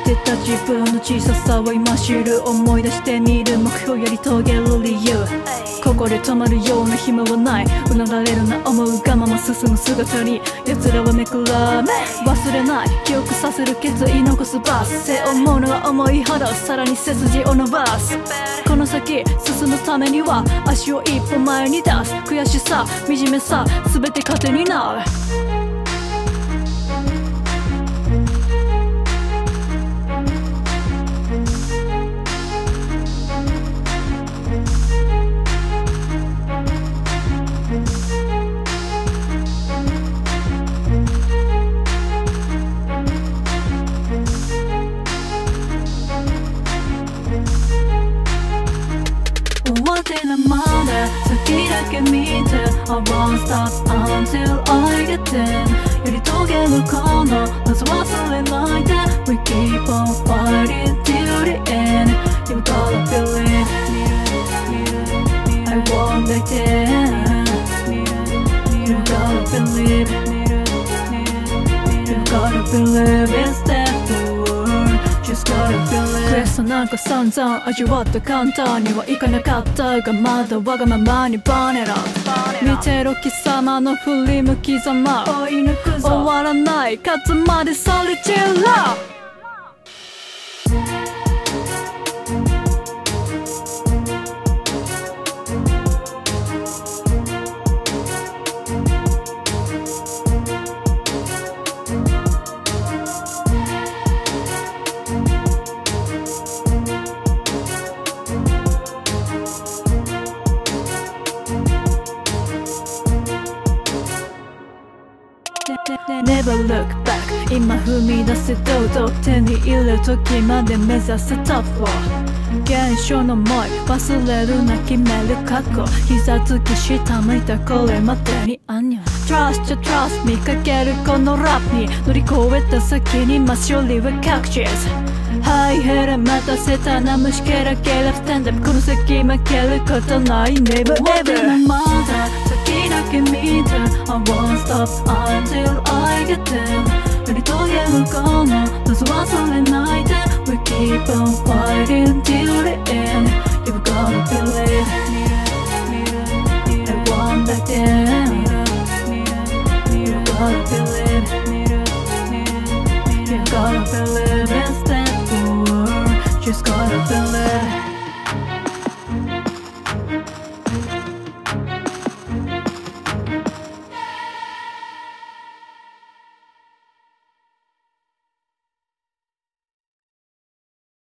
てた自分の小ささを今知る。思い出してみる目標やり遂げる理由。ここで止まるような暇はない。うなられるな思うがまま進む姿に奴らはめくらめ。忘れない記憶させる決意残すバス。背負うものは重いほどさらに背筋を伸ばす。この先進むためには足を一歩前に出す。悔しさ惨めさ全て糧になる。終わってないまで先だけ見て I won't stop until I get in やり遂げるこの謎忘れないで We keep on fighting till the end You gotta believe I won't let in You gotta believe You gotta believe it's that Just gotta feel it 悔しさなんか散々味わった簡単にはいかなかったがまだわがままにバネラ見てろ貴様の振り向きざま追い抜くぞ終わらない勝つまでソリチュードNever look back 今踏み出せ堂々手に入れる時まで目指せ Top 現象の思い忘れるな決める覚悟膝つき下向いたこれまでにアンニュ Trust to trust me かけるこのラップに乗り越えた先にマショリは確実ハイヘレ待たせたな虫けらけらスタンダップこの先負けることない Never ever まだ先だけ見て I won't stop until I get in やり遂げるこの謎忘れないで We keep on fighting till the end You gotta believe I won't let in You gotta believe You gotta believe it's that Just gotta believe